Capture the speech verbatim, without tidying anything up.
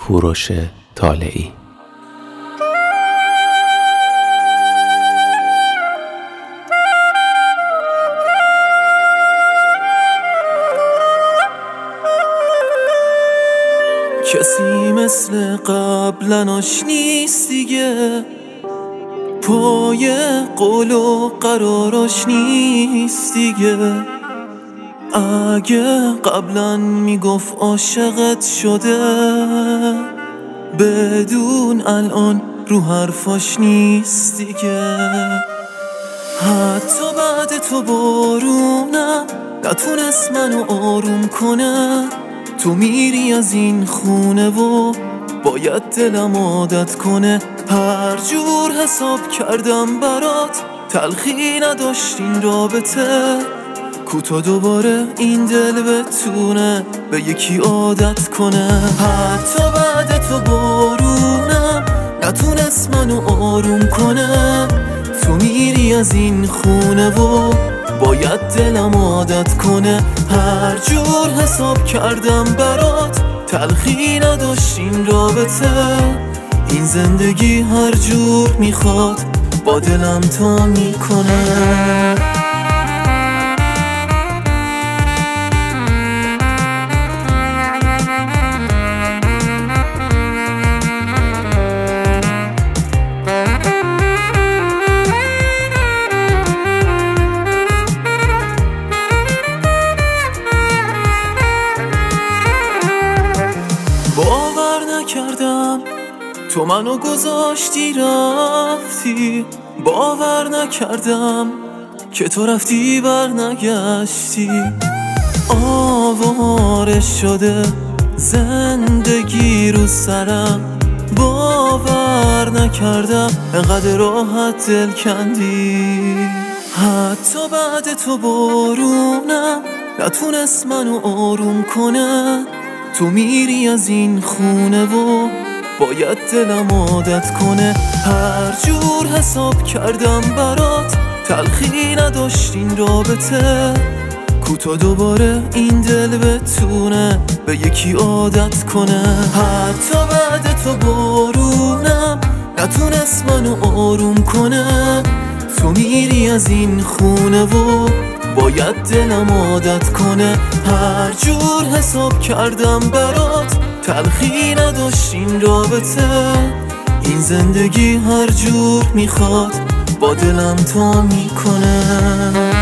کوروش طالعی. کسی مثل قبلا نیست دیگه، پای قول و قراراش نیست دیگه. اگه قبلا میگفت عاشقت شده، بدون الان رو حرفاش نیست دیگه. حتی بعد تو بارونم نتونست منو آروم کنه. تو میری از این خونه و باید دلم عادت کنه. هر جور حساب کردم برات تلخی نداشت این رابطه. کوتا دوباره این دل بتونه به یکی عادت کنه. حتی بعد تو بارونم نتونست منو آروم کنه. تو میری از این خونه و باید دلم عادت کنه. هر جور حساب کردم برات تلخی نداشت این رابطه. این زندگی هر جور میخواد با دلم تا میکنه. باور نکردم تو منو گذاشتی رفتی. باور نکردم که تو رفتی بر نگشتی. آواره شده زندگی رو سرم. باور نکردم انقدر راحت دل کندی. حتی بعد تو بارونم نتونست منو آروم کنه. تو میری از این خونه و باید دلم عادت کنه. هر جور حساب کردم برات تلخی نداشت این رابطه. کوتا دوباره این دل بتونه به یکی عادت کنه. حتی بعد تو بارونم نتونست منو آروم کنه. تو میری از این خونه و باید دلم عادت کنه. هر جور حساب کردم برات تلخی نداشت این رابطه. این زندگی هر جور میخواد با دلم تا میکنه.